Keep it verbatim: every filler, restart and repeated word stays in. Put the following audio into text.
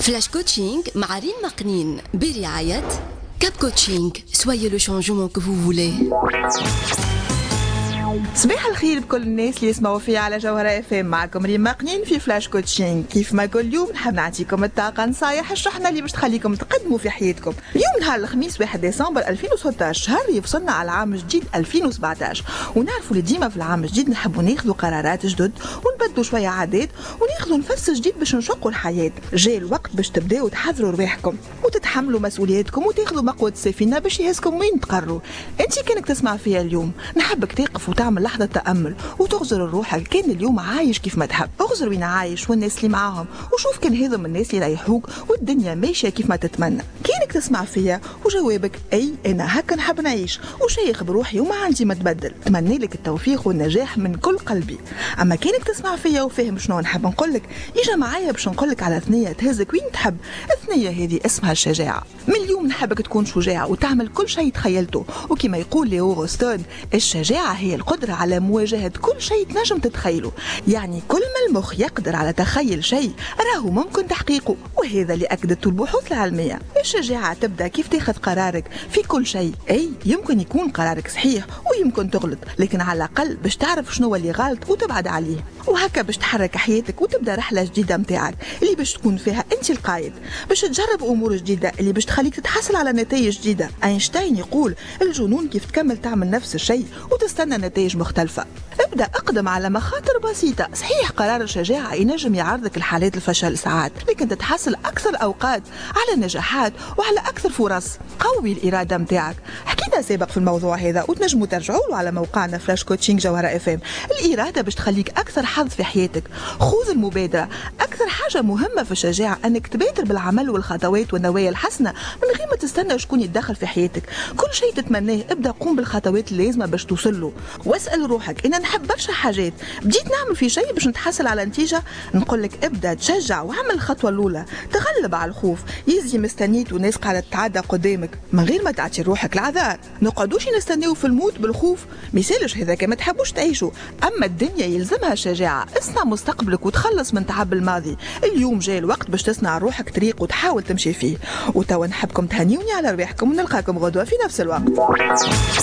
فلاش كوتشينغ مع ريم مقنين برعاية كاب كوتشينغ. Soyez le changement que vous voulez. صباح الخير بكل الناس اللي يسمعوا فيا على جوهرة اف ام. معكم ريم مقنين في فلاش كوتشينغ. كيف ما كل يوم نحب نعطيكم الطاقة نصايح الشحنة اللي باش تخليكم تقدموا في حياتكم. اليوم نهار الخميس واحد ديسمبر ألفين وستة عشر، شهر يفصلنا على العام الجديد ألفين وسبعة عشر، ونعرفوا اللي ديما في العام الجديد نحبوا ناخذوا قرارات جدد ونبدلوا شوية عادات وناخذوا نفس جديد باش نشقوا الحياة. جاي الوقت باش تبداو تحضروا رواحكم وتتحملوا مسؤولياتكم وتاخذوا مقود السفينة باش يهزكم وين تقروا. انت كانك تسمع فيها اليوم نحبك تقف وتعمل لحظة تأمل وتغزر الروح. كان اليوم عايش كيف ما تحب، اغزر وين عايش والناس اللي معاهم وشوف كان هذا من الناس اللي يريحوك والدنيا ماشية كيف ما تتمنى. كانك تسمع فيا وجوابك اي انا هكا نحب نعيش وشيخ بروحي وما عندي ما تبدل. اتمنى لك التوفيق والنجاح من كل قلبي. اما كانك تسمع فيا وفاهم شنو نحب نقولك، يجا معايا باش نقولك على ثنية تهزك وين تحب. الثنية هذه اسمها الشجاعة. من اليوم نحبك تكون شجاع وتعمل كل شيء تخيلته، وكما يقول ليو غوستون الشجاعة هي القدرة على مواجهة كل شيء تنجم تتخيله. يعني كل ما المخ يقدر على تخيل شيء راهو ممكن تحقيقه، وهذا اللي أكدته البحوث العلمية. الشجاعة تبدأ كيف تاخذ قرارك في كل شيء. أي يمكن يكون قرارك صحيح ويمكن تغلط، لكن على الأقل باش تعرف شنو اللي غلط وتبعد عليه، وهكا باش تحرك حياتك وتبدأ رحلة جديدة متاعك اللي باش تكون فيها أنت القائد، باش تجرب أمور جديدة اللي باش تخليك تتحصل على نتائج جديدة. أينشتاين يقول الجنون كيف تكمل تعمل نفس الشيء وتستنى نتائج مختلفة. ابدأ اقدم على مخاطر بسيطة. صحيح قرار الشجاعة ينجم يعرضك الحالات الفشل ساعات، لكن تتحصل أكثر أوقات على نجاحات وعلى أكثر فرص. قوي الإرادة متاعك. حكينا سابق في الموضوع هذا وتنجموا ترجعوا له على موقعنا فلاش كوتشينغ جوهرة اف ام. الإرادة باش تخليك أكثر حظ في حياتك. خذ المبادرة. أكثر حاجة مهمة في الشجاعة أنك تبادر بالعمل والخطوات والنوايا الحسنة من غير ما تستنى شكون يتدخل في حياتك. كل شيء تتمناه ابدأ قوم بالخطوات اللازمة باش توصل له. واسأل روحك إن نحب برشا حاجات، بديت نعمل في شيء باش نتحصل على نتيجة. نقولك ابدأ تشجع وعمل الخطوة الأولى. تغلب على الخوف. يزي مستنيت وناس قاعدة تتعدى قدامك من غير ما تعطي روحك العذار. نقعدوش نستناو في الموت بالخوف، ميسالش هذا كما تحبوش تعيشوا. أما الدنيا يلزمها الشجاعة. اصنع مستقبلك وتخلص من تعب الماضي. اليوم جاي الوقت باش تصنع روحك طريق وتحاول تمشي فيه. وتوا نحبكم تهنيوني على رواحكم ونلقاكم غدوة في نفس الوقت.